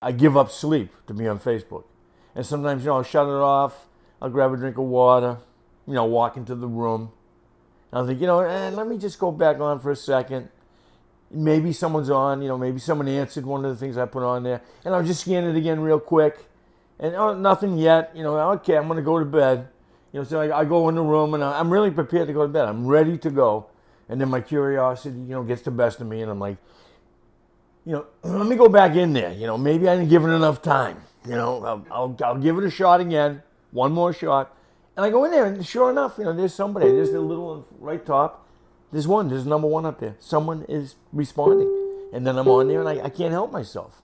I give up sleep to be on Facebook. And sometimes, I'll shut it off. I'll grab a drink of water, walk into the room. And I'll think, let me just go back on for a second. Maybe someone's on, maybe someone answered one of the things I put on there. And I'll just scan it again real quick. And nothing yet, okay, I'm going to go to bed. So I go in the room and I'm really prepared to go to bed. I'm ready to go. And then my curiosity, gets the best of me. And I'm like, let me go back in there. Maybe I didn't give it enough time. I'll give it a shot again. One more shot. And I go in there and sure enough, there's somebody. There's the little right top. There's number one up there. Someone is responding. And then I'm on there and I can't help myself.